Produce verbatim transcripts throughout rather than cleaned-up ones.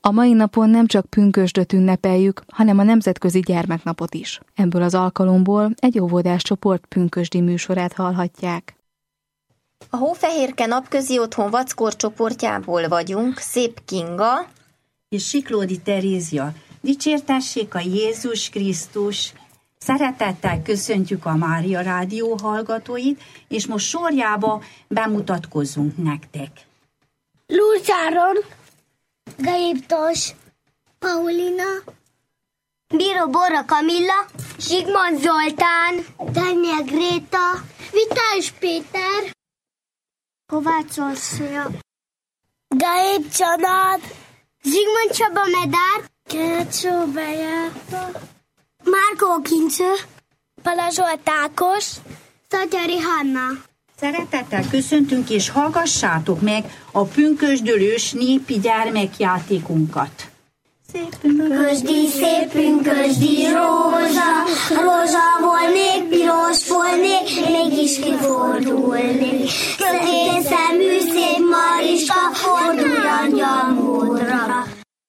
A mai napon nem csak pünkösdöt ünnepeljük, hanem a Nemzetközi Gyermeknapot is. Ebből az alkalomból egy óvodás csoport pünkösdi műsorát hallhatják. A Hófehérke Napközi Otthon Vackor csoportjából vagyunk, Szép Kinga és Siklódi Terézia. Dicsértessék a Jézus Krisztus! Szeretettel köszöntjük a Mária Rádió hallgatóit, és most sorjába bemutatkozzunk nektek. Lurcsáron, Gaiptos, Paulina, Bíró Borra Kamilla, Zsigmond Zoltán, Daniel Gréta, Vitás Péter, Kovács Orsolya, Gaip Csanád, Zsigmond Csaba Medár, Kecsó Bejárta, Márkó Kincső, Palazsolt Ákos, Szatyari Hanna. Szeretettel köszöntünk, és hallgassátok meg a pünkösdölős népi gyermekjátékunkat. Szép pünkösdi, szép pünkösdi rózsa, rózsa volnék, piros volnék, mégis kifordulnék. Közén szemű szép Mariska, fordulj angyalmódra.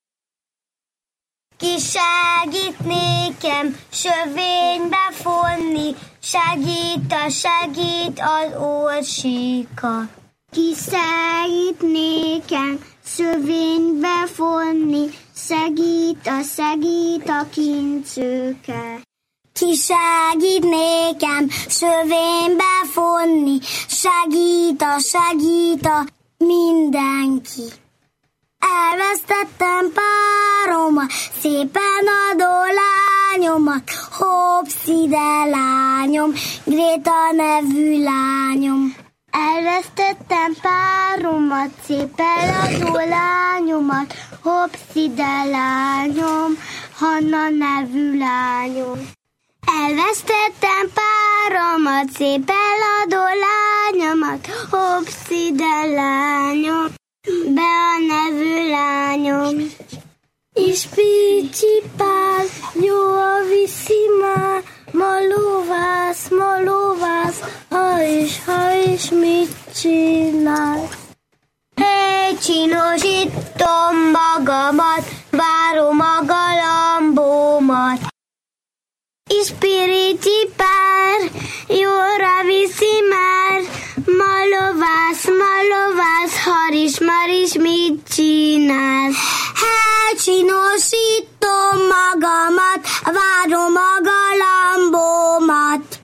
Ki segít nékem sövénybe fonni, segít a segít az Orsika. Ki segít nékem sövénybe fonni, segít a segít a kincőke. Ki segít nékem sövénybe fonni, segít a segít a mindenki. Elvesztettem páromat, szépen adó lányomat, hopsz ide lányom, Gréta nevű lányom. Elvesztettem páromat, szépen adó lányomat, hopsz ide lányom, Hanna nevű lányom. Elvesztettem páromat, szépen adó lányomat, hopsz ide lányom, Bea nevű lányom. És Picsi Pál, jó a viszi már, ma lóvász, ma lóvász, ha is, ha is mit csinál. Hé, csinosítom magamat, várom a galambómat. És Picsi Pál, jóra viszi már, ma lovász, ma lovász, haris, maris, mit csinálsz? Hát csinosítom magamat, várom a galambómat.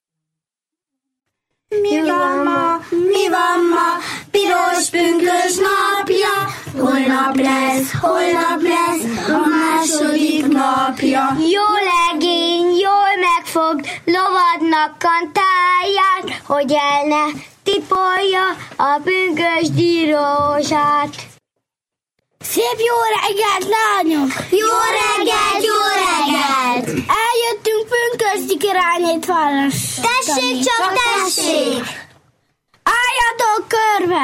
Mi van ma, mi van ma, piros pünkös napja, holnap lesz, holnap lesz, a második napja. Jó legény, jól megfogd lovadnak kantáját, hogy el ne tipolja a pünkösdi rózsát. Szép jó reggelt, lányok! Jó reggelt, jó reggelt! Eljöttünk pünkösdi királynét választani. Tessék csak, tessék! Álljatok körbe!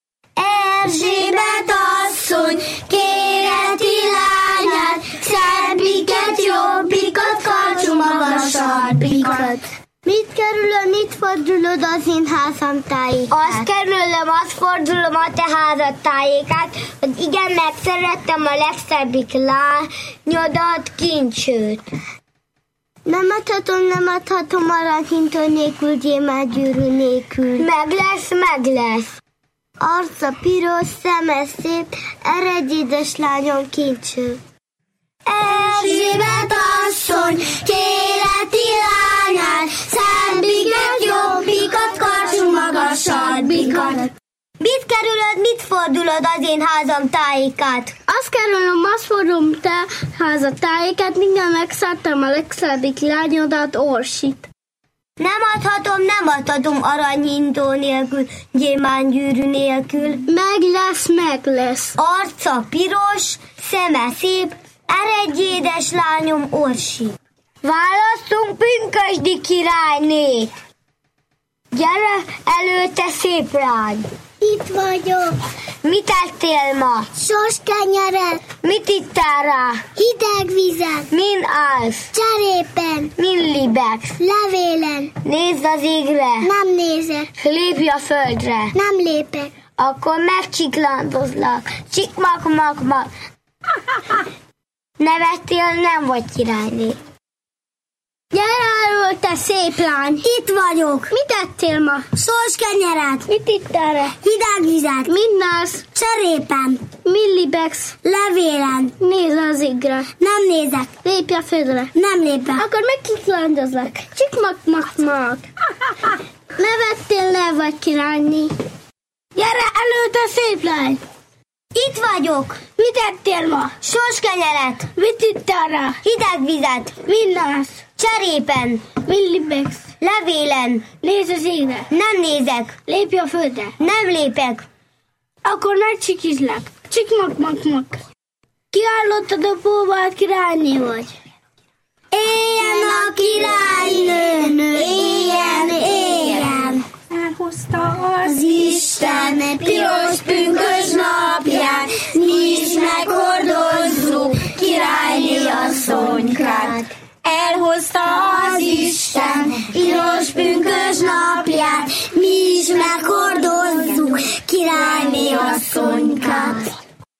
Erzsébet asszony kéreti lányát, szebbiket, jobbikat, karcsú magasabbikat. Mit kerülöm, mit fordulod az én házam tájékát? Azt kerülöm, azt fordulom a te házad tájékát, hogy igen, megszerettem a legszebbik lányodat, Kincsőt. Nem adhatom, nem adhatom aranyhintő nélkül, gyémántgyűrű nélkül. Meg lesz, meg lesz. Arca piros, szeme szép, eredj édes lányom, Kincső. Erzsébet asszony kéreti lányát, szebbiket, jobbikat, karcsú magasabbikat. Mit kerülöd, mit fordulod az én házam tájékát? Azt kerülöm, azt fordulom te házad tájékát, minden megszálltam a legszebbik lányodat, Orsit. Nem adhatom, nem adhatom aranyhintó nélkül, gyémántgyűrű nélkül. Meg lesz, meg lesz. Arca piros, szeme szép, eredj édes lányom, Orsi. Válasszunk pünkösdi királynét. Gyere előtte, szép lány. Itt vagyok. Mit ettél ma? Sos kenyeret. Mit ittál rá? Hideg vizet. Min állsz? Cserépen. Min libegsz? Levélen. Nézd az égre. Nem nézek. Lépj a földre. Nem lépek. Akkor megcsiklandozlak. Csikmak-mak-mak. Nevettél, nem vagy királyné. Gyere elő, te szép lány! Itt vagyok! Mit ettél ma? Sorskenyeret! Mit ittál? Hideg vizet! Mindaz! Cserépem! Millibex! Levélen! Nézz az égre! Nem nézek! Lépj a földre! Nem lépek! Akkor megkiklandozlak! Csikmak-mak-mak! Nevettél, nem vagy királyné. Gyere elő, te szép lány! Itt vagyok! Mit ettél ma? Sorskenyeret! Mit ittál rá? Hideg vizet! Mindaz! Cserépen! Millibex! Levélen! Nézz az égre! Nem nézek! Lépj a földre! Nem lépek! Akkor megcsikizlek! Csikmak-mak-mak! Kiállottad a póval, királyné vagy! Éljen a királynő! Éljen, éljen! Elhozta Az Isten piros pünkös napját, mi is meghordozzuk királyné asszonykát. Elhozta Az Isten piros pünkös napját, mi is meghordozzuk királyné asszonykát.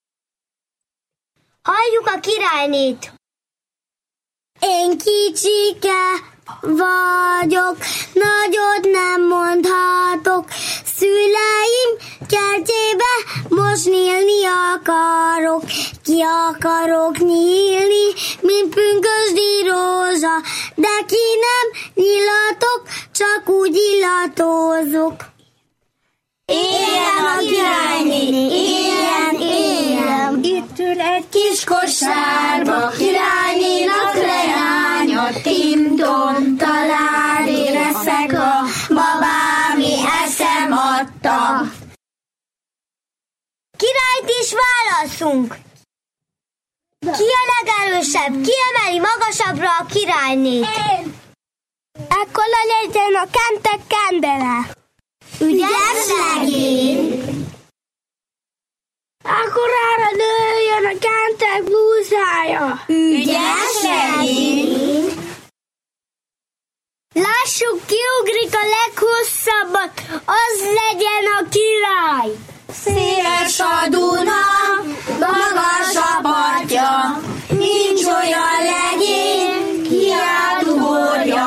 Halljuk a királynét! Én kicsike vagyok, nagyot nem mondhatok, szüleim kertjébe most nyílni akarok, ki akarok nyílni, mint pünkösdi rózsa, de ki nem nyilatok, csak úgy illatozok. Éljen a királyné, éljen, éljen! Itt ül egy Kis kosárba, királynénak leánya, tim-tom, talán érezek a babámi eszem adta. Királyt is válasszunk! Ki a legerősebb? Ki emeli magasabbra a királynét? Én! Ekkor legyen a kentek kendele. Ügyes legény! Akkorára nőjön a kentek blúzája. Ügyes legény! Lássuk, kiugrik a leghosszabbat, az legyen a király. Széles a Duna, magas a partja, nincs olyan legény, ki átugorja.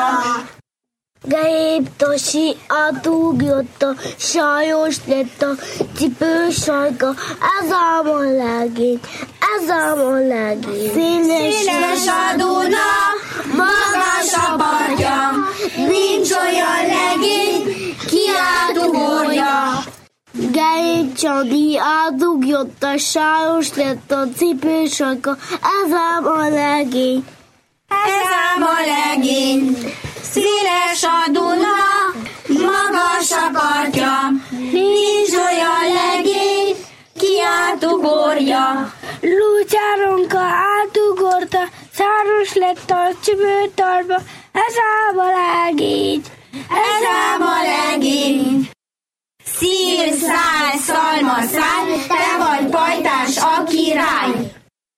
Géptosi átúgjott a sajos lett a cipős sajka, ez ám a legény, ez ám a legény. Széles a Duna, magas a partja, nincs olyan legény, ki átugorja. Gépcsadi átúgjott a sajos lett a cipős sajka, ez ám a legény. Ez ám a legény. Széles a Duna, magas a partja, nincs olyan legény, ki átugorja. Lúcsáronka átugorta, száros lett a csipőtartba, ez ám a legény, ez ám a legény. Szír, szál, szalma, szál, te vagy pajtás a király.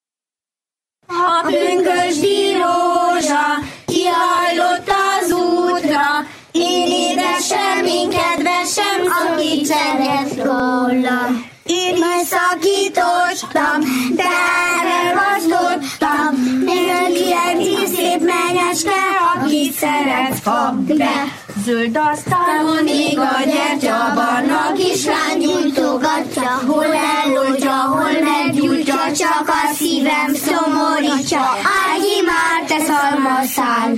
A pünkösdi rózsa kihajlott az útra, én édesem, én kedvesem, aki cserget rólam. Én is szakítottam, de elragasztottam, én ilyen szép menyeske, akit szeretsz, kapd be. zöld asztalon Még a gyertya, barna kislány gyújtogatja, hol eloltja, hol meggyújtja, csak a szívem szomorítja. Ágyi már, te szalmaszál!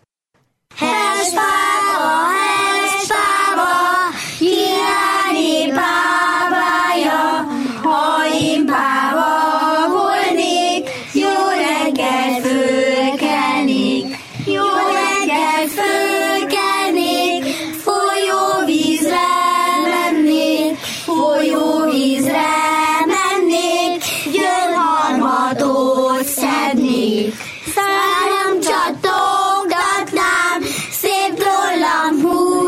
Hespába, hespába, királyné pávája, ha én páva volnék, jó reggel fölkelnék, jó reggel fölkelnék, folyóvízre mennék, folyóvízre mennék, gyöngyharmatot szednék. Száram csatogatnám, szép tollam húznék,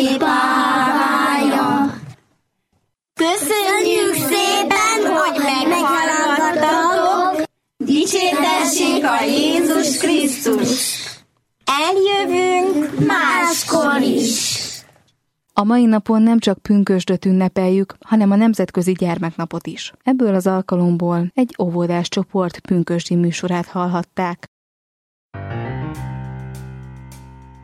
szép báránya. Köszönjük szépen, hogy meghallgattatok. Dicsértessék a Jézus Krisztus! Eljövünk máskor is. A mai napon nem csak pünkösdöt ünnepeljük, hanem a Nemzetközi Gyermeknapot is. Ebből az alkalomból egy óvodás csoport pünkösdi műsorát hallhatták.